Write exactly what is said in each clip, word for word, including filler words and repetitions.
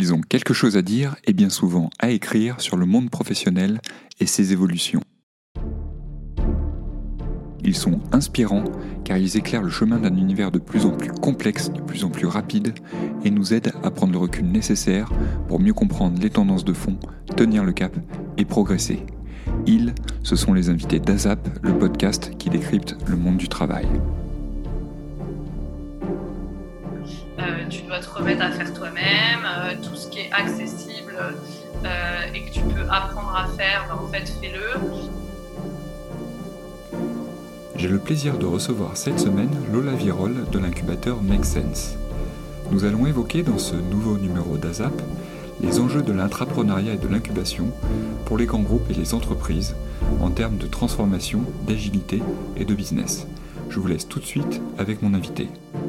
Ils ont quelque chose à dire et bien souvent à écrire sur le monde professionnel et ses évolutions. Ils sont inspirants car ils éclairent le chemin d'un univers de plus en plus complexe, de plus en plus rapide et nous aident à prendre le recul nécessaire pour mieux comprendre les tendances de fond, tenir le cap et progresser. Ils, ce sont les invités d'ASAP, le podcast qui décrypte le monde du travail. Euh, tu dois te remettre à faire toi-même, euh, tout ce qui est accessible euh, et que tu peux apprendre à faire, ben, en fait fais-le. J'ai le plaisir de recevoir cette semaine Lola Virol de l'incubateur Make Sense. Nous allons évoquer dans ce nouveau numéro d'ASAP les enjeux de l'intrapreneuriat et de l'incubation pour les grands groupes et les entreprises en termes de transformation, d'agilité et de business. Je vous laisse tout de suite avec mon invité.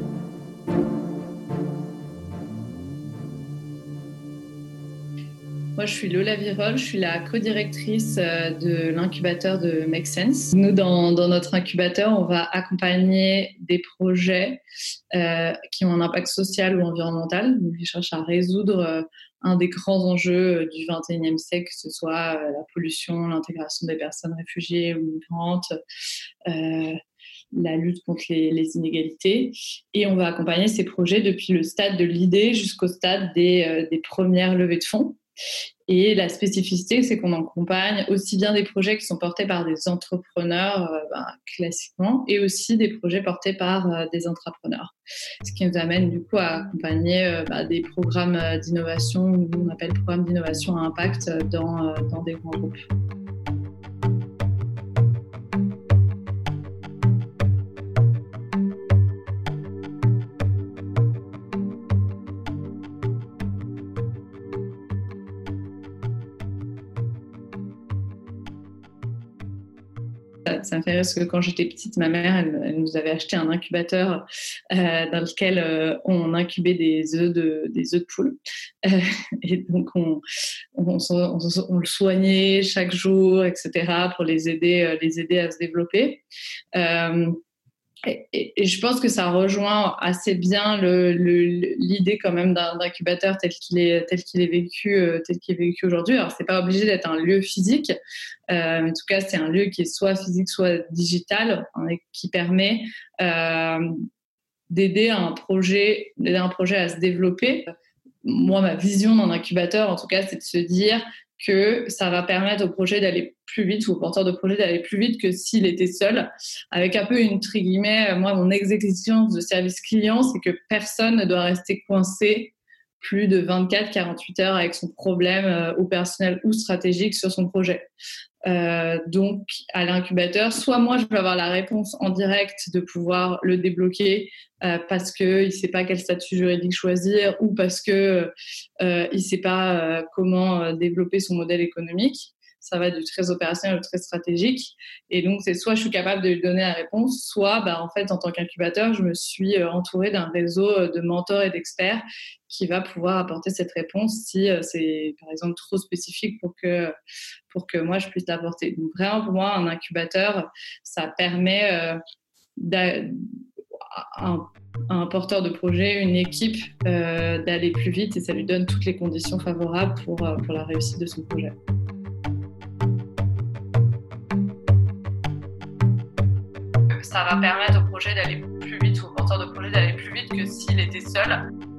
Moi, je suis Lola Virol, je suis la co-directrice de l'incubateur de Make Sense. Nous, dans, dans notre incubateur, on va accompagner des projets euh, qui ont un impact social ou environnemental, donc qui cherchent à résoudre euh, un des grands enjeux du vingt et unième siècle, que ce soit euh, la pollution, l'intégration des personnes réfugiées ou migrantes, euh, la lutte contre les, les inégalités. Et on va accompagner ces projets depuis le stade de l'idée jusqu'au stade des, euh, des premières levées de fonds. Et la spécificité, c'est qu'on accompagne aussi bien des projets qui sont portés par des entrepreneurs euh, ben, classiquement et aussi des projets portés par euh, des intrapreneurs. Ce qui nous amène du coup à accompagner euh, ben, des programmes d'innovation, on appelle programmes d'innovation à impact dans, euh, dans des grands groupes. Ça me fait rire parce que quand j'étais petite, ma mère, elle, elle nous avait acheté un incubateur euh, dans lequel euh, on incubait des œufs de, des œufs de poule. Euh, et donc, on, on, on, on le soignait chaque jour, et cetera, pour les aider, euh, les aider à se développer. Euh, Et, et, et je pense que ça rejoint assez bien le, le, l'idée quand même d'un, d'incubateur tel qu'il est, tel qu'il est vécu, euh, tel qu'il est vécu aujourd'hui. Alors, c'est pas obligé d'être un lieu physique. Euh, en tout cas, c'est un lieu qui est soit physique, soit digital, hein, et qui permet euh, d'aider un projet, d'aider un projet à se développer. Moi, ma vision d'un incubateur, en tout cas, c'est de se dire que ça va permettre au projet d'aller plus vite ou au porteur de projet d'aller plus vite que s'il était seul, avec un peu une, entre guillemets, moi, mon exigence de service client, c'est que personne ne doit rester coincé plus de vingt-quatre à quarante-huit heures avec son problème euh, opérationnel ou stratégique sur son projet. Euh, donc, à l'incubateur, soit moi, je vais avoir la réponse en direct de pouvoir le débloquer euh, parce qu'il ne sait pas quel statut juridique choisir ou parce qu'il euh, ne sait pas euh, comment euh, développer son modèle économique. Ça va du très opérationnel au très stratégique. Et donc, c'est soit je suis capable de lui donner la réponse, soit, bah, en fait, en tant qu'incubateur, je me suis entourée d'un réseau de mentors et d'experts qui va pouvoir apporter cette réponse si euh, c'est, par exemple, trop spécifique pour que, pour que moi, je puisse l'apporter. Donc, vraiment, pour moi, un incubateur, ça permet euh, d'a, un, un porteur de projet, une équipe, euh, d'aller plus vite et ça lui donne toutes les conditions favorables pour, pour la réussite de son projet. Ça va permettre au projet d'aller plus vite, ou au porteur de projet d'aller plus vite que s'il était seul.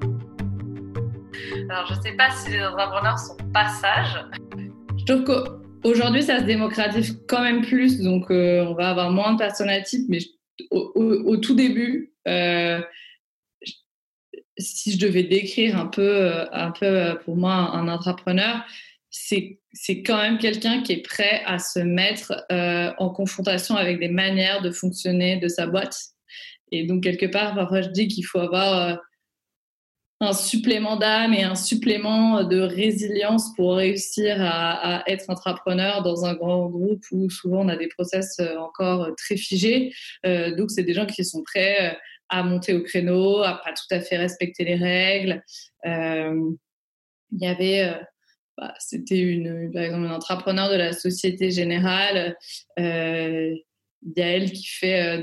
Alors, je ne sais pas si les entrepreneurs sont pas sages. Je trouve qu'aujourd'hui, ça se démocratise quand même plus, donc euh, on va avoir moins de personnes types, mais je, au, au, au tout début, euh, je, si je devais décrire un peu, un peu pour moi un intrapreneur, c'est, c'est quand même quelqu'un qui est prêt à se mettre euh, en confrontation avec des manières de fonctionner de sa boîte. Et donc, quelque part, parfois, je dis qu'il faut avoir euh, un supplément d'âme et un supplément de résilience pour réussir à, à être entrepreneur dans un grand groupe où souvent on a des process encore très figés. Euh, donc, c'est des gens qui sont prêts à monter au créneau, à pas tout à fait respecter les règles. Euh, il y avait... Euh, Bah, c'était une, par exemple, une entrepreneur de la Société Générale, euh, Yael, qui fait euh, des,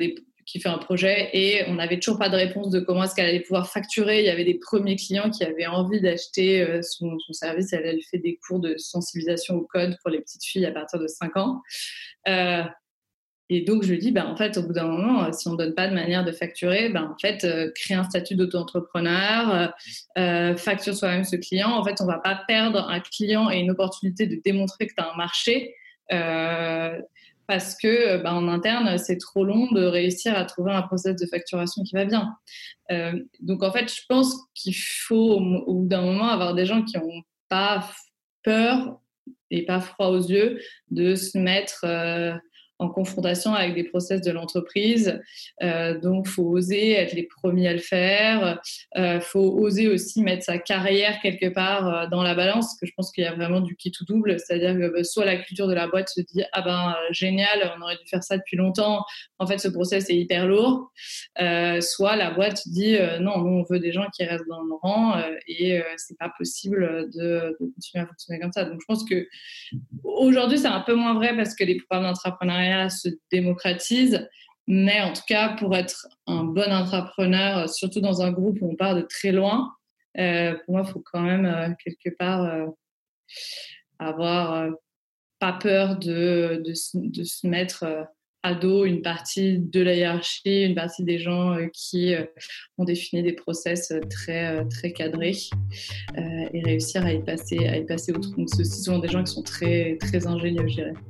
qui fait un projet et on n'avait toujours pas de réponse de comment est-ce qu'elle allait pouvoir facturer. Il y avait des premiers clients qui avaient envie d'acheter euh, son, son service. Elle, elle fait des cours de sensibilisation au code pour les petites filles à partir de cinq ans. Euh, et donc, je lui dis, ben, en fait, au bout d'un moment, si on ne donne pas de manière de facturer, ben, en fait, euh, créer un statut d'auto-entrepreneur, euh, facture soi-même ce client. En fait, on ne va pas perdre un client et une opportunité de démontrer que tu as un marché euh, parce que ben, en interne, c'est trop long de réussir à trouver un process de facturation qui va bien. Euh, donc, en fait, je pense qu'il faut, au, au bout d'un moment, avoir des gens qui n'ont pas peur et pas froid aux yeux de se mettre... Euh, en confrontation avec des process de l'entreprise. Euh, donc, il faut oser être les premiers à le faire. Il euh, faut oser aussi mettre sa carrière quelque part euh, dans la balance, parce que je pense qu'il y a vraiment du qui tout double. C'est-à-dire que bah, soit la culture de la boîte se dit « Ah ben, euh, génial, on aurait dû faire ça depuis longtemps. En fait, ce process est hyper lourd. Euh, » Soit la boîte dit euh, « Non, nous, on veut des gens qui restent dans le rang euh, et euh, c'est pas possible de, de continuer à fonctionner comme ça. » Donc, je pense que aujourd'hui, c'est un peu moins vrai parce que les programmes d'entrepreneuriat se démocratisent, mais en tout cas, pour être un bon entrepreneur, surtout dans un groupe où on part de très loin, euh, pour moi, il faut quand même euh, quelque part euh, avoir euh, pas peur de, de, de se mettre euh, à dos une partie de la hiérarchie, une partie des gens euh, qui euh, ont défini des process très, euh, très cadrés euh, et réussir à y passer, à y passer outre. Donc, c'est aussi souvent des gens qui sont très, très ingénieux, je dirais.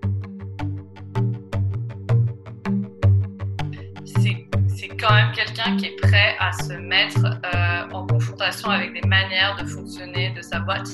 C'est quand même quelqu'un qui est prêt à se mettre euh, en confrontation avec des manières de fonctionner de sa boîte.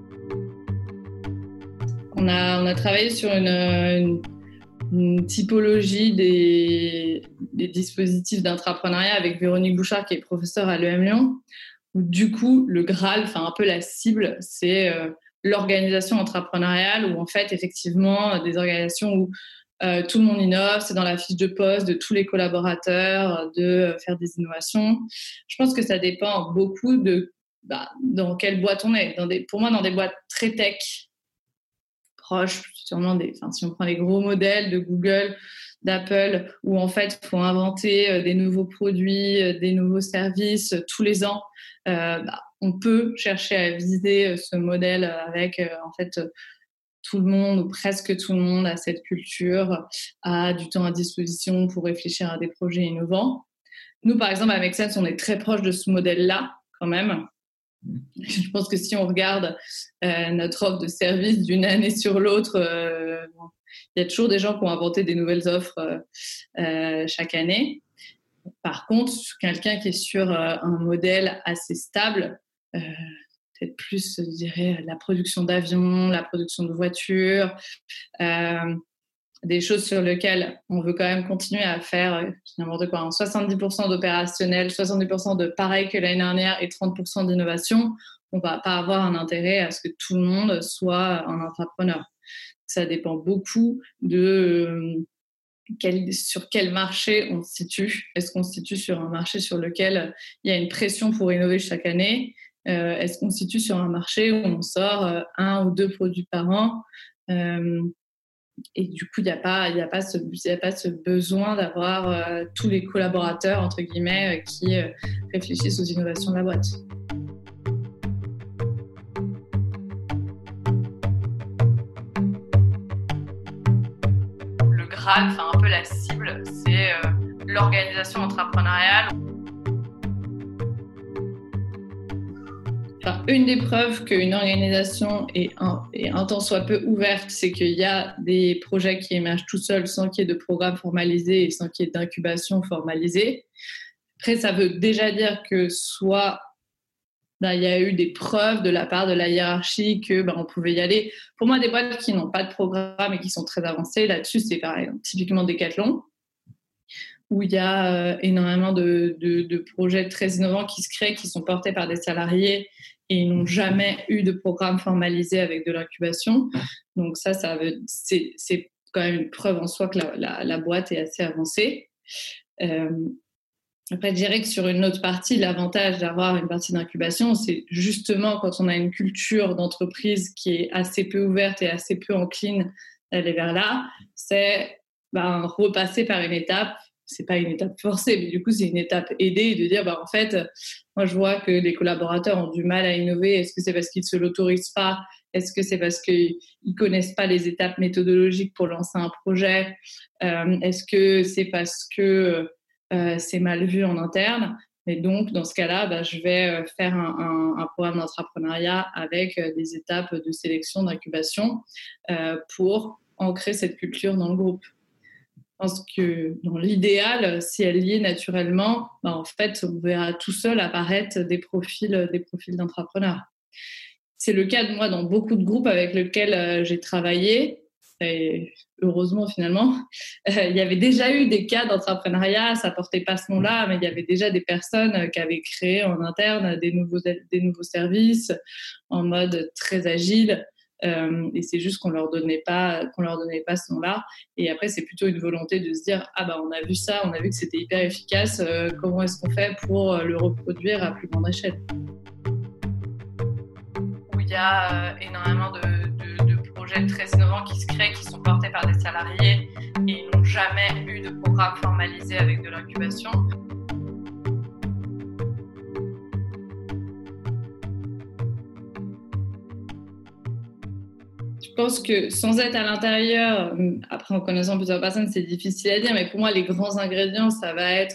On a, on a travaillé sur une, une, une typologie des, des dispositifs d'intrapreneuriat avec Véronique Bouchard, qui est professeure à l'E M Lyon, où du coup, le Graal, enfin un peu la cible, c'est euh, l'organisation intrapreneuriale, où en fait, effectivement, des organisations où Euh, tout le monde innove, c'est dans la fiche de poste de tous les collaborateurs de faire des innovations. Je pense que ça dépend beaucoup de bah, dans quelle boîte on est. Dans des, pour moi, dans des boîtes très tech, proches, sûrement des, enfin, si on prend les gros modèles de Google, d'Apple, où en fait, il faut inventer des nouveaux produits, des nouveaux services tous les ans, euh, bah, on peut chercher à viser ce modèle avec, euh, en fait, tout le monde, ou presque tout le monde, a cette culture, a du temps à disposition pour réfléchir à des projets innovants. Nous, par exemple, à Make Sense, on est très proche de ce modèle-là, quand même. Je pense que si on regarde euh, notre offre de service d'une année sur l'autre, euh, bon, il y a toujours des gens qui ont inventé des nouvelles offres euh, euh, chaque année. Par contre, quelqu'un qui est sur euh, un modèle assez stable, euh, peut-être plus, je dirais, la production d'avions, la production de voitures, euh, des choses sur lesquelles on veut quand même continuer à faire n'importe quoi, hein, soixante-dix pour cent d'opérationnel, soixante-dix pour cent de pareil que l'année dernière et trente pour cent d'innovation. On ne va pas avoir un intérêt à ce que tout le monde soit un entrepreneur. Ça dépend beaucoup de euh, quel, sur quel marché on se situe. Est-ce qu'on se situe sur un marché sur lequel il y a une pression pour innover chaque année ? Euh, est-ce qu'on se situe sur un marché où on sort euh, un ou deux produits par an euh, et du coup, il n'y a pas, il n'y a pas ce, il n'y a pas ce besoin d'avoir euh, tous les collaborateurs, entre guillemets, euh, qui euh, réfléchissent aux innovations de la boîte. Le Graal, enfin un peu la cible, c'est euh, l'organisation entrepreneuriale. Enfin, une des preuves qu'une organisation est un, est un tant soit peu ouverte, c'est qu'il y a des projets qui émergent tout seuls sans qu'il y ait de programme formalisé et sans qu'il y ait d'incubation formalisée. Après, ça veut déjà dire que soit ben, il y a eu des preuves de la part de la hiérarchie que ben, on pouvait y aller. Pour moi, des boîtes qui n'ont pas de programme et qui sont très avancées, là-dessus, c'est par exemple typiquement Decathlon, où il y a euh, énormément de, de, de projets très innovants qui se créent, qui sont portés par des salariés et ils n'ont jamais eu de programme formalisé avec de l'incubation. Donc ça, ça veut, c'est, c'est quand même une preuve en soi que la, la, la boîte est assez avancée. Euh, après, je dirais que sur une autre partie, l'avantage d'avoir une partie d'incubation, c'est justement quand on a une culture d'entreprise qui est assez peu ouverte et assez peu encline d'aller vers là, c'est ben, repasser par une étape c'est pas une étape forcée, mais du coup, c'est une étape aidée de dire, bah, en fait, moi, je vois que les collaborateurs ont du mal à innover. Est-ce que c'est parce qu'ils ne se l'autorisent pas? Est-ce que c'est parce qu'ils ne connaissent pas les étapes méthodologiques pour lancer un projet? euh, Est-ce que c'est parce que euh, c'est mal vu en interne? Et donc, dans ce cas-là, bah, je vais faire un, un, un programme d'entrepreneuriat avec des étapes de sélection, d'incubation euh, pour ancrer cette culture dans le groupe. Je pense que dans l'idéal, si elle y est naturellement, bah en fait, on verra tout seul apparaître des profils, des profils d'entrepreneurs. C'est le cas de moi dans beaucoup de groupes avec lesquels euh, j'ai travaillé. Et heureusement, finalement, euh, il y avait déjà eu des cas d'entrepreneuriat, ça portait pas ce nom-là, mais il y avait déjà des personnes qui avaient créé en interne des nouveaux, des nouveaux services en mode très agile. Euh, et c'est juste qu'on leur donnait pas qu'on leur donnait pas ce nom-là. Et après, c'est plutôt une volonté de se dire ah bah on a vu ça, on a vu que c'était hyper efficace. Euh, comment est-ce qu'on fait pour le reproduire à plus grande échelle? Où il y a euh, énormément de, de, de projets très innovants qui se créent, qui sont portés par des salariés et n'ont jamais eu de programme formalisé avec de l'incubation. Je pense que sans être à l'intérieur, après en connaissant plusieurs personnes, c'est difficile à dire, mais pour moi, les grands ingrédients, ça va être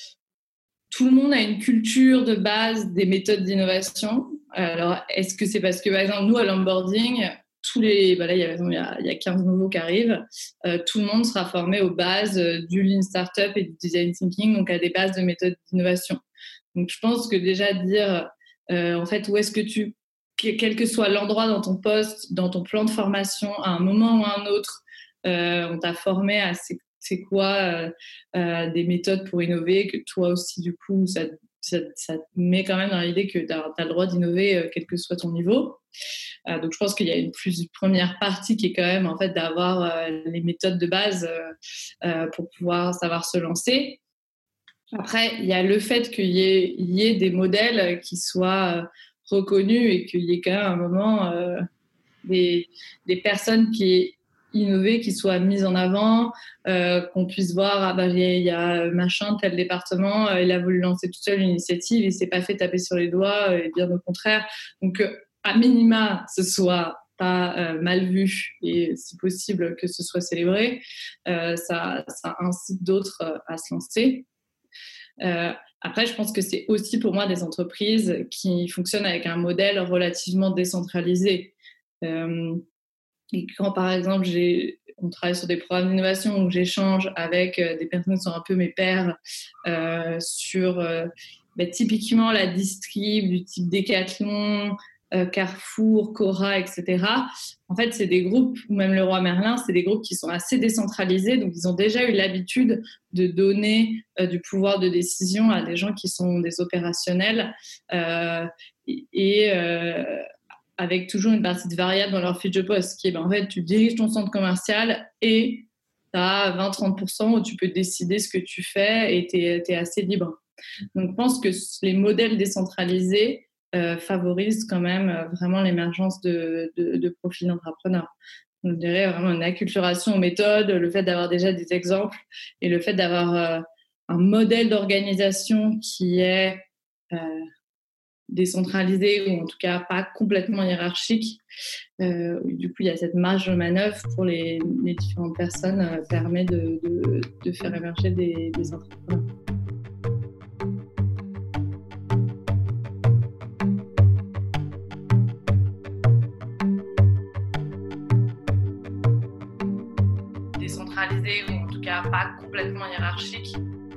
tout le monde a une culture de base des méthodes d'innovation. Alors, est-ce que c'est parce que, par exemple, nous, à l'onboarding, tous les, bah là, il y a, il y a, il y a quinze nouveaux qui arrivent, euh, tout le monde sera formé aux bases du Lean Startup et du Design Thinking, donc à des bases de méthodes d'innovation. Donc, je pense que déjà dire, euh, en fait, où est-ce que tu quel que soit l'endroit dans ton poste, dans ton plan de formation, à un moment ou à un autre, euh, on t'a formé à c'est, c'est quoi euh, euh, des méthodes pour innover, que toi aussi, du coup, ça, ça, ça te met quand même dans l'idée que tu as le droit d'innover, euh, quel que soit ton niveau. Euh, donc, je pense qu'il y a une, plus, une première partie qui est quand même en fait, d'avoir euh, les méthodes de base euh, euh, pour pouvoir savoir se lancer. Après, il y a le fait qu'il y ait, il y ait des modèles qui soient... Euh, reconnu et qu'il y ait quand même un moment euh, des, des personnes qui aient innové, qui soient mises en avant, euh, qu'on puisse voir, ah bah, il y a machin, tel département, euh, il a voulu lancer tout seul une initiative, il s'est pas fait taper sur les doigts, et bien au contraire. Donc, euh, à minima, ce soit pas euh, mal vu et si possible que ce soit célébré, euh, ça, ça incite d'autres euh, à se lancer. Euh, Après, je pense que c'est aussi pour moi des entreprises qui fonctionnent avec un modèle relativement décentralisé. Euh, et quand, par exemple, j'ai, on travaille sur des programmes d'innovation où j'échange avec des personnes qui sont un peu mes pairs euh, sur euh, bah, typiquement la distrib du type Decathlon, euh, Carrefour, Cora, et cetera. En fait, c'est des groupes, ou même Leroy Merlin, c'est des groupes qui sont assez décentralisés, donc ils ont déjà eu l'habitude de donner euh, du pouvoir de décision à des gens qui sont des opérationnels euh, et euh, avec toujours une partie de variable dans leur fiche de poste, qui est, ben, en fait, tu diriges ton centre commercial et tu as vingt à trente pour cent où tu peux décider ce que tu fais et tu es assez libre. Donc, je pense que les modèles décentralisés Euh, favorise quand même euh, vraiment l'émergence de, de, de profils d'entrepreneurs. Donc, je dirais vraiment une acculturation aux méthodes, le fait d'avoir déjà des exemples et le fait d'avoir euh, un modèle d'organisation qui est euh, décentralisé ou en tout cas pas complètement hiérarchique. Euh, du coup, il y a cette marge de manœuvre pour les, les différentes personnes euh, permet de, de, de faire émerger des, des entrepreneurs. Décentralisé ou en tout cas pas complètement hiérarchique.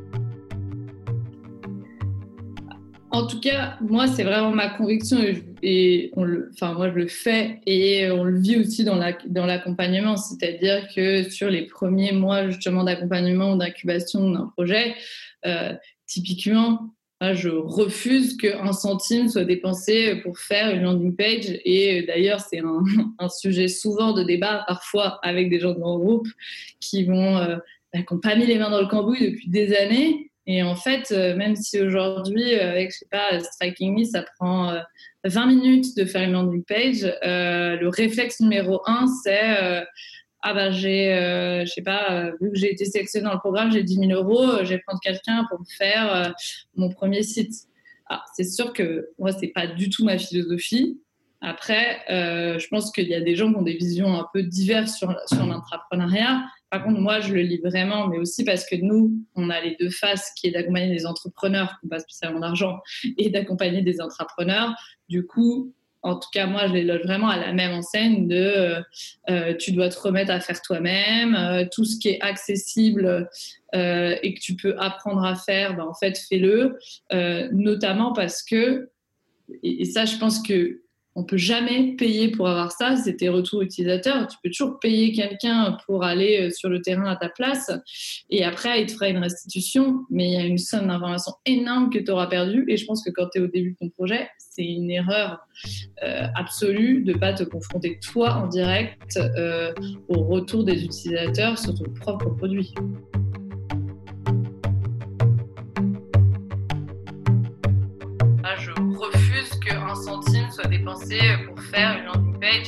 En tout cas, moi, c'est vraiment ma conviction et on le, enfin, moi, je le fais et on le vit aussi dans, la, dans l'accompagnement. C'est-à-dire que sur les premiers mois justement d'accompagnement ou d'incubation d'un projet, euh, typiquement, je refuse qu'un centime soit dépensé pour faire une landing page. Et d'ailleurs, c'est un, un sujet souvent de débat, parfois avec des gens de mon groupe qui vont, euh, bah, qui n'ont pas mis les mains dans le cambouis depuis des années. Et en fait, euh, même si aujourd'hui, avec, je sais pas, Striking Me, ça prend euh, vingt minutes de faire une landing page, euh, le réflexe numéro un, c'est euh, ah ben j'ai, euh, je sais pas, euh, vu que j'ai été sélectionnée dans le programme, j'ai dix mille euros, euh, je vais prendre quelqu'un pour me faire euh, mon premier site. Ah, c'est sûr que moi, c'est pas du tout ma philosophie. Après, euh, je pense qu'il y a des gens qui ont des visions un peu diverses sur, sur l'entrepreneuriat. Par contre, moi, je le lis vraiment, mais aussi parce que nous, on a les deux faces, qui est d'accompagner des entrepreneurs qui n'ont pas spécialement d'argent et d'accompagner des entrepreneurs. Du coup, en tout cas, moi, je les loge vraiment à la même enseigne de euh, euh, tu dois te remettre à faire toi-même. Euh, tout ce qui est accessible euh, et que tu peux apprendre à faire, ben, en fait, fais-le. Euh, notamment parce que, et, et ça, je pense que on peut jamais payer pour avoir ça, c'est tes retours utilisateurs. Tu peux toujours payer quelqu'un pour aller sur le terrain à ta place et après, il te fera une restitution, mais il y a une somme d'informations énorme que tu auras perdue et je pense que quand tu es au début de ton projet, c'est une erreur euh, absolue de ne pas te confronter toi en direct euh, au retour des utilisateurs sur ton propre produit. Je refuse qu'un centime soit dépensé pour faire une landing page.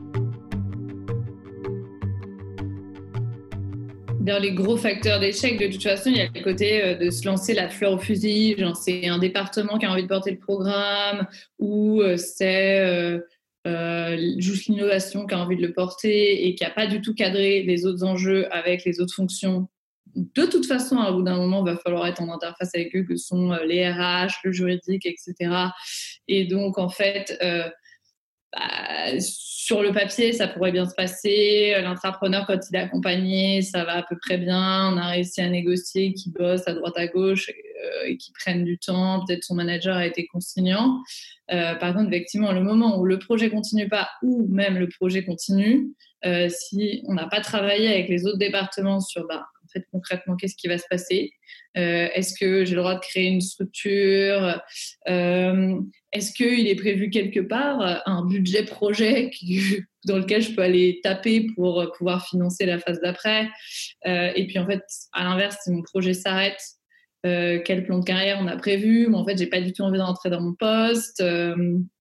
Dans les gros facteurs d'échec, de toute façon, il y a le côté de se lancer la fleur au fusil. Genre, c'est un département qui a envie de porter le programme ou c'est euh, euh, juste l'innovation qui a envie de le porter et qui n'a pas du tout cadré les autres enjeux avec les autres fonctions. De toute façon, au bout d'un moment, il va falloir être en interface avec eux, que sont les R H, le juridique, et cetera. Et donc, en fait, euh, bah, sur le papier, ça pourrait bien se passer. L'entrepreneur, quand il est accompagné, ça va à peu près bien. On a réussi à négocier, qui bosse à droite à gauche euh, et qui prennent du temps. Peut-être son manager a été consignant. Euh, par contre, effectivement, le moment où le projet continue pas ou même le projet continue, euh, si on n'a pas travaillé avec les autres départements sur bah, en fait, concrètement, qu'est-ce qui va se passer, euh, est-ce que j'ai le droit de créer une structure, euh, est-ce qu'il est prévu quelque part un budget projet qui, dans lequel je peux aller taper pour pouvoir financer la phase d'après, euh, et puis en fait, à l'inverse, si mon projet s'arrête, euh, quel plan de carrière on a prévu, mais en fait, j'ai pas du tout envie d'entrer dans mon poste. Euh,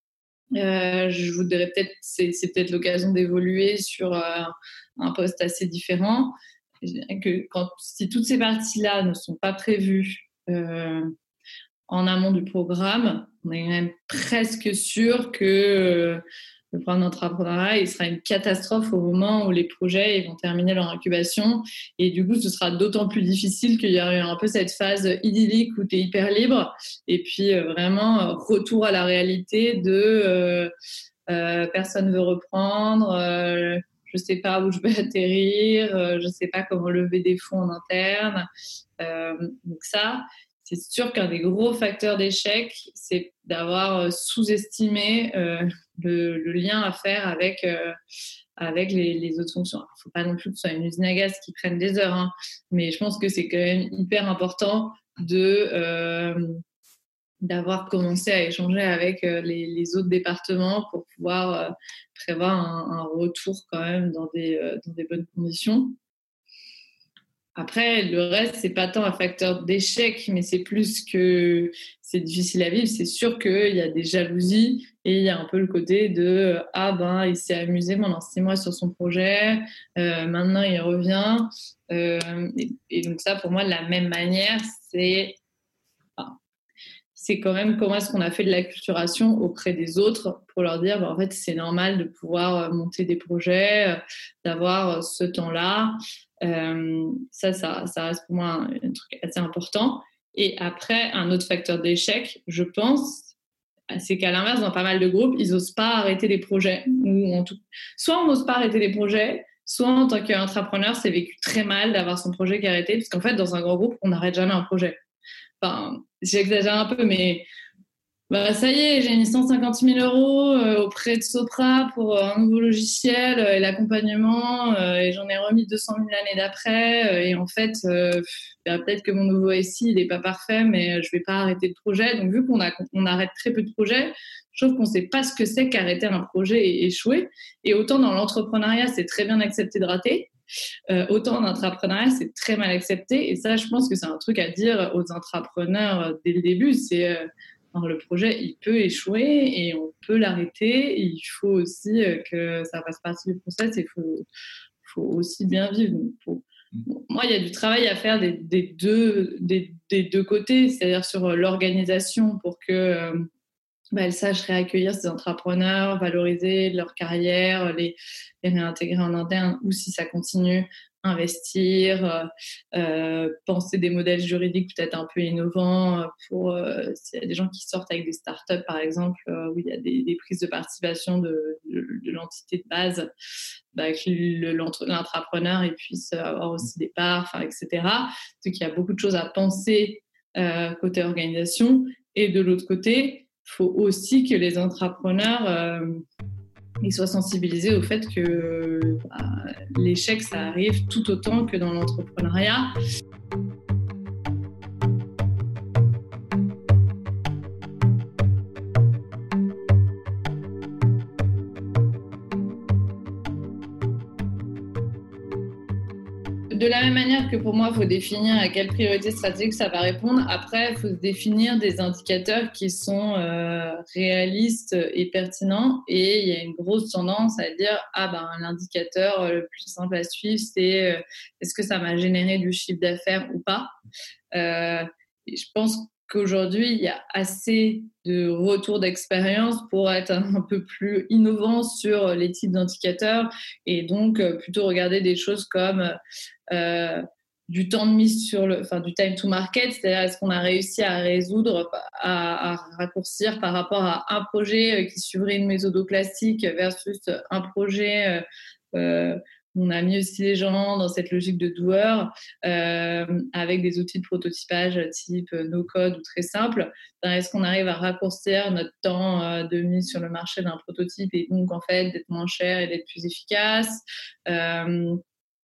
Euh, je voudrais peut-être, c'est, c'est peut-être l'occasion d'évoluer sur euh, un poste assez différent. Je dirais que quand, si toutes ces parties-là ne sont pas prévues euh, en amont du programme, on est quand même presque sûr que euh, le programme d'entrepreneuriat, il sera une catastrophe au moment où les projets ils vont terminer leur incubation. Et du coup, ce sera d'autant plus difficile qu'il y aura un peu cette phase idyllique où tu es hyper libre. Et puis, euh, vraiment, retour à la réalité de euh, euh, personne ne veut reprendre, euh, je ne sais pas où je vais atterrir, euh, je ne sais pas comment lever des fonds en interne. Euh, donc ça, c'est sûr qu'un des gros facteurs d'échec, c'est d'avoir sous-estimé euh, le, le lien à faire avec, euh, avec les, les autres fonctions. Il ne faut pas non plus que ce soit une usine à gaz qui prenne des heures, hein, mais je pense que c'est quand même hyper important de, euh, d'avoir commencé à échanger avec euh, les, les autres départements pour pouvoir euh, prévoir un, un retour quand même dans des, euh, dans des bonnes conditions. Après, le reste, c'est pas tant un facteur d'échec, mais c'est plus que c'est difficile à vivre. C'est sûr qu'il y a des jalousies et il y a un peu le côté de « Ah ben, il s'est amusé pendant six mois sur son projet, euh, maintenant il revient. Euh, » et, et donc ça, pour moi, de la même manière, c'est... Enfin, c'est quand même comment est-ce qu'on a fait de l'acculturation auprès des autres pour leur dire, bah, en fait, c'est normal de pouvoir monter des projets, d'avoir ce temps-là. Euh, ça, ça, ça reste pour moi un, un truc assez important. Et après, un autre facteur d'échec, je pense, c'est qu'à l'inverse, dans pas mal de groupes, ils n'osent pas arrêter les projets. Ou en tout... Soit on n'ose pas arrêter les projets, soit en tant qu'entrepreneur, c'est vécu très mal d'avoir son projet qui est arrêté, parce qu'en fait, dans un grand groupe, on n'arrête jamais un projet. Enfin, j'exagère un peu, mais bah, ça y est, j'ai mis cent cinquante mille euros euh, auprès de Sopra pour euh, un nouveau logiciel euh, et l'accompagnement, euh, et j'en ai remis deux cent mille l'année d'après. Euh, et en fait, euh, bah, peut-être que mon nouveau S I, il n'est pas parfait, mais euh, je ne vais pas arrêter le projet. Donc, vu qu'on a, on arrête très peu de projets, je trouve qu'on ne sait pas ce que c'est qu'arrêter un projet et échouer. Et autant dans l'entrepreneuriat, c'est très bien accepté de rater. Euh, autant en entrepreneuriat, c'est très mal accepté. Et ça, je pense que c'est un truc à dire aux entrepreneurs euh, dès le début. C'est euh, alors, le projet, il peut échouer et on peut l'arrêter. Et il faut aussi euh, que ça fasse partie du process. Il faut, faut aussi bien vivre. Donc, faut... Moi, il y a du travail à faire des, des, deux, des, des deux côtés, c'est-à-dire sur l'organisation pour que euh, bah, elle sache réaccueillir ces entrepreneurs, valoriser leur carrière, les, les réintégrer en interne, ou si ça continue, investir, euh, euh, penser des modèles juridiques peut-être un peu innovants pour euh, s'il y a des gens qui sortent avec des startups par exemple euh, où il y a des, des prises de participation de, de, de l'entité de base, bah, que le, l'entrepreneur il puisse avoir aussi des parts, enfin, et cetera. Donc il y a beaucoup de choses à penser euh, côté organisation, et de l'autre côté, il faut aussi que les entrepreneurs euh, ils soient sensibilisés au fait que bah, l'échec, ça arrive tout autant que dans l'entrepreneuriat. De la même manière que pour moi, il faut définir à quelle priorité stratégique ça va répondre. Après, il faut se définir des indicateurs qui sont euh, réalistes et pertinents. Et il y a une grosse tendance à dire ah ben l'indicateur le plus simple à suivre, c'est euh, est-ce que ça m'a généré du chiffre d'affaires ou pas. Euh, et je pense qu'aujourd'hui, il y a assez de retours d'expérience pour être un peu plus innovant sur les types d'indicateurs et donc plutôt regarder des choses comme euh, du temps de mise sur le, enfin du time to market, c'est-à-dire est-ce qu'on a réussi à résoudre, à, à raccourcir par rapport à un projet qui suivrait une méthode classique versus un projet euh, on a mis aussi les gens dans cette logique de doer euh, avec des outils de prototypage type no-code ou très simple. Est-ce qu'on arrive à raccourcir notre temps euh, de mise sur le marché d'un prototype et donc en fait d'être moins cher et d'être plus efficace euh,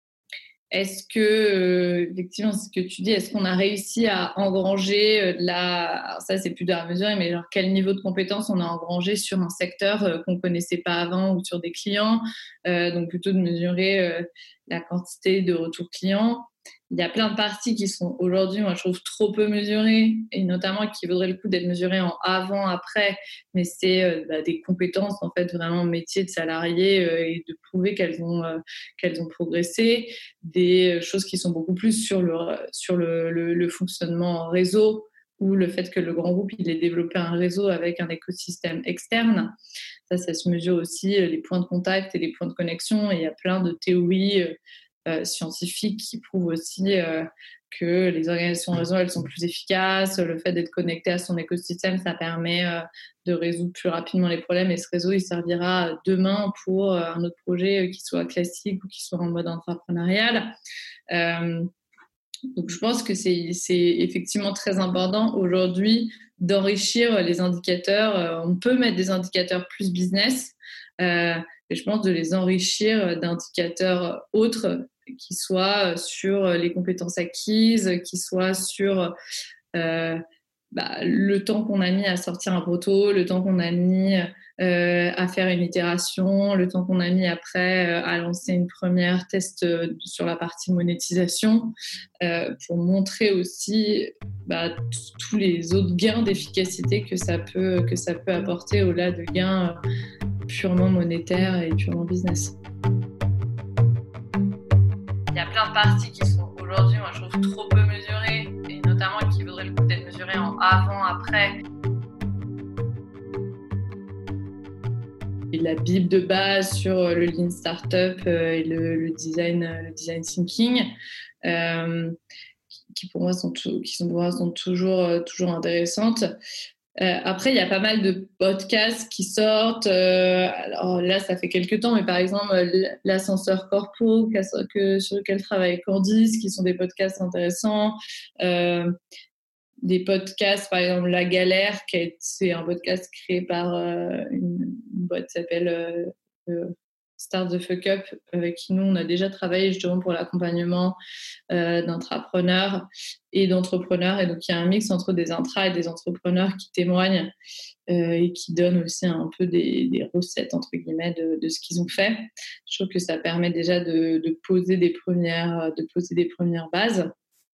Est-ce que, euh, effectivement, ce que tu dis, est-ce qu'on a réussi à engranger euh, de la... Alors ça, c'est plus de la mesure, mais genre quel niveau de compétence on a engrangé sur un secteur euh, qu'on ne connaissait pas avant ou sur des clients. Euh, donc, plutôt de mesurer euh, la quantité de retours clients. Il y a plein de parties qui sont aujourd'hui, moi, je trouve, trop peu mesurées, et notamment qui vaudraient le coup d'être mesurées en avant, après, mais c'est euh, bah, des compétences, en fait, vraiment métier de salarié euh, et de prouver qu'elles ont, euh, qu'elles ont progressé, des choses qui sont beaucoup plus sur le, sur le, le, le fonctionnement en réseau, ou le fait que le grand groupe, il ait développé un réseau avec un écosystème externe. Ça, ça se mesure aussi, les points de contact et les points de connexion, et il y a plein de théories euh, Euh, scientifiques qui prouvent aussi euh, que les organisations réseau, elles sont plus efficaces. Le fait d'être connecté à son écosystème, ça permet euh, de résoudre plus rapidement les problèmes. Et ce réseau, il servira demain pour euh, un autre projet euh, qui soit classique ou qui soit en mode entrepreneurial. Euh, donc, je pense que c'est, c'est effectivement très important aujourd'hui d'enrichir les indicateurs. On peut mettre des indicateurs plus business, euh, et je pense de les enrichir d'indicateurs autres qui soient sur les compétences acquises, qui soient sur euh, bah, le temps qu'on a mis à sortir un proto, le temps qu'on a mis euh, à faire une itération, le temps qu'on a mis après euh, à lancer une première test euh, sur la partie monétisation, euh, pour montrer aussi bah, t- tous les autres gains d'efficacité que ça peut, que ça peut apporter au-delà de gains euh, purement monétaires et purement business. Il y a plein de parties qui sont aujourd'hui, moi je trouve, trop peu mesurées, et notamment qui vaudraient le coup d'être mesurées en avant, après. Et la bible de base sur le Lean Startup et le, le, design, le design thinking, euh, qui pour moi sont, tout, qui sont, pour moi sont toujours, toujours intéressantes. Euh, après, il y a pas mal de podcasts qui sortent. Euh, alors là, ça fait quelques temps, mais par exemple, l'ascenseur corpo que, que, sur lequel travaille Candice, qui sont des podcasts intéressants. Euh, des podcasts, par exemple La Galère, qui est, c'est un podcast créé par euh, une, une boîte qui s'appelle euh, euh, Start the Fuck Up, avec qui nous, on a déjà travaillé justement pour l'accompagnement euh, d'entrepreneurs et d'entrepreneurs. Et donc, il y a un mix entre des intras et des entrepreneurs qui témoignent euh, et qui donnent aussi un peu des, des recettes, entre guillemets, de, de ce qu'ils ont fait. Je trouve que ça permet déjà de, de, poser, des premières, de poser des premières bases.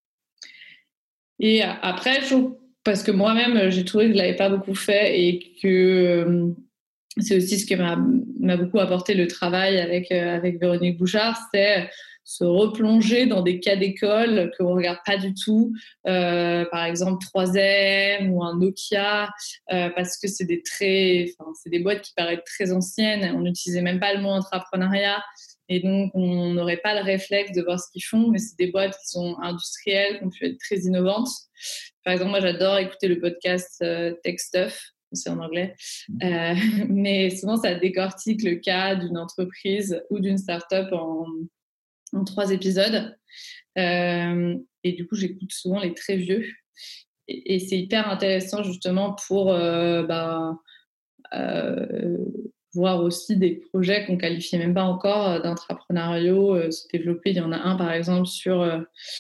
Et après, je trouve, parce que moi-même, j'ai trouvé que je ne l'avais pas beaucoup fait et que... Euh, c'est aussi ce que m'a, m'a beaucoup apporté le travail avec, euh, avec Véronique Bouchard, c'est se replonger dans des cas d'école qu'on ne regarde pas du tout, euh, par exemple trois M ou un Nokia, euh, parce que c'est des, très, c'est des boîtes qui paraissent très anciennes, on n'utilisait même pas le mot entrepreneuriat, et donc on n'aurait pas le réflexe de voir ce qu'ils font, mais c'est des boîtes qui sont industrielles, qui ont pu être très innovantes. Par exemple, moi j'adore écouter le podcast euh, Tech Stuff, c'est en anglais, euh, mais souvent ça décortique le cas d'une entreprise ou d'une start-up en en trois épisodes. Euh, et du coup, j'écoute souvent les très vieux. Et, et c'est hyper intéressant justement pour euh, bah, euh, voir aussi des projets qu'on ne qualifie même pas encore d'intrapreneuriaux euh, se développer. Il y en a un, par exemple, sur euh,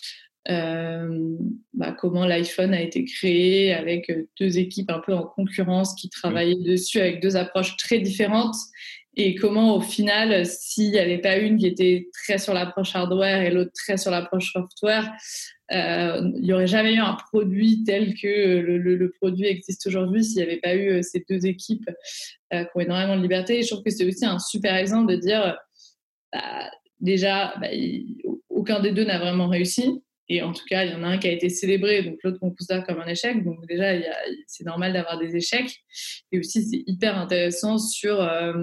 euh, bah, comment l'iPhone a été créé avec deux équipes un peu en concurrence qui travaillaient mmh. dessus avec deux approches très différentes. Et comment, au final, s'il n'y avait pas une qui était très sur l'approche hardware et l'autre très sur l'approche software, euh, il n'y aurait jamais eu un produit tel que le, le, le produit existe aujourd'hui s'il n'y avait pas eu ces deux équipes euh, qui ont énormément de liberté. Et je trouve que c'est aussi un super exemple de dire, bah, déjà, bah, il, aucun des deux n'a vraiment réussi. Et en tout cas, il y en a un qui a été célébré, donc l'autre qu'on considère comme un échec. Donc déjà, il y a, c'est normal d'avoir des échecs. Et aussi, c'est hyper intéressant sur... Euh,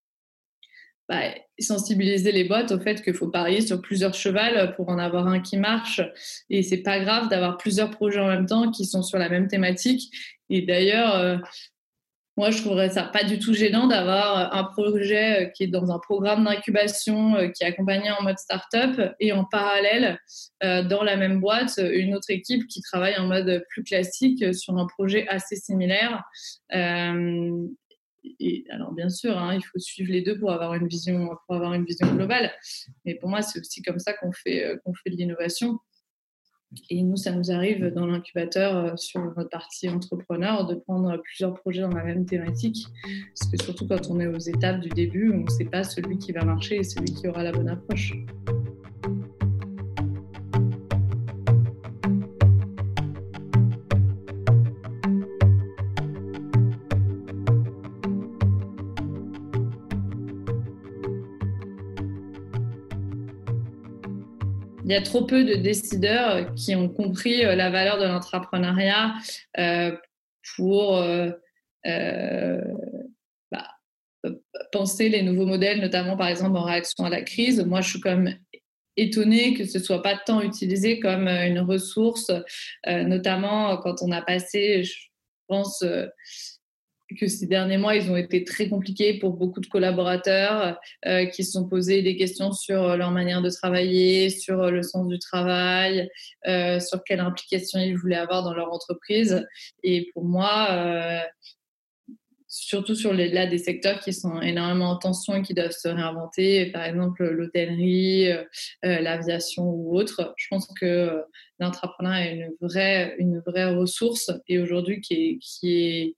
Bah, sensibiliser les boîtes au fait qu'il faut parier sur plusieurs chevals pour en avoir un qui marche. Et c'est pas grave d'avoir plusieurs projets en même temps qui sont sur la même thématique. Et d'ailleurs, euh, moi, je trouverais ça pas du tout gênant d'avoir un projet qui est dans un programme d'incubation, euh, qui est accompagné en mode start-up, et en parallèle, euh, dans la même boîte, une autre équipe qui travaille en mode plus classique sur un projet assez similaire. Euh, Et alors bien sûr, hein, il faut suivre les deux pour avoir une vision, pour avoir une vision globale. Mais pour moi, c'est aussi comme ça qu'on fait, euh, qu'on fait de l'innovation. Et nous, ça nous arrive dans l'incubateur, euh, sur notre partie entrepreneur, de prendre plusieurs projets dans la même thématique. Parce que surtout quand on est aux étapes du début, on ne sait pas celui qui va marcher et celui qui aura la bonne approche. Il y a trop peu de décideurs qui ont compris la valeur de l'entrepreneuriat euh, pour euh, euh, bah, penser les nouveaux modèles, notamment par exemple en réaction à la crise. Moi, je suis comme étonnée que ce ne soit pas tant utilisé comme une ressource, euh, notamment quand on a passé, je pense... Euh, que ces derniers mois, ils ont été très compliqués pour beaucoup de collaborateurs euh, qui se sont posés des questions sur leur manière de travailler, sur le sens du travail, euh, sur quelle implication ils voulaient avoir dans leur entreprise. Et pour moi, euh, surtout sur les, là, des secteurs qui sont énormément en tension et qui doivent se réinventer, par exemple l'hôtellerie, euh, l'aviation ou autre, je pense que euh, l'entrepreneuriat est une vraie, une vraie ressource et aujourd'hui qui est... Qui est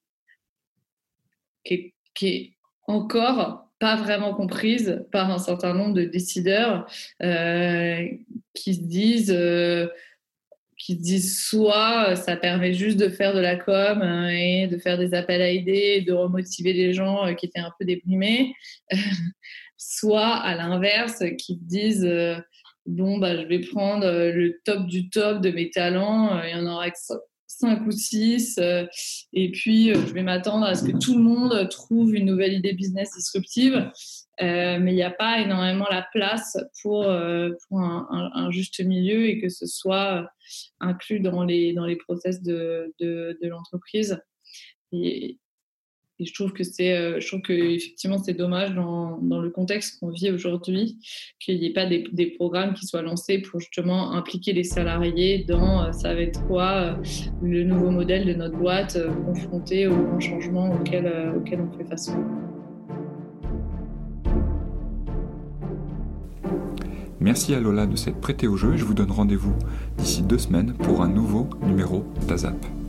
Qui est, qui est encore pas vraiment comprise par un certain nombre de décideurs euh, qui se disent euh, qui se disent soit ça permet juste de faire de la com euh, et de faire des appels à idées et de remotiver les gens euh, qui étaient un peu déprimés, soit à l'inverse qui se disent euh, bon bah je vais prendre le top du top de mes talents, il y en aura que ça cinq ou six, euh, et puis euh, je vais m'attendre à ce que tout le monde trouve une nouvelle idée business disruptive, euh, mais il n'y a pas énormément la place pour, euh, pour un, un, un juste milieu et que ce soit inclus dans les, dans les process de, de, de l'entreprise. Et, et je trouve que c'est, euh, je trouve que effectivement c'est dommage dans, dans le contexte qu'on vit aujourd'hui qu'il n'y ait pas des, des programmes qui soient lancés pour justement impliquer les salariés dans euh, ça va être quoi euh, le nouveau modèle de notre boîte euh, confronté aux grands changements auxquels, euh, auxquels on fait face. Merci à Lola de s'être prêtée au jeu et je vous donne rendez-vous d'ici deux semaines pour un nouveau numéro d'A S A P.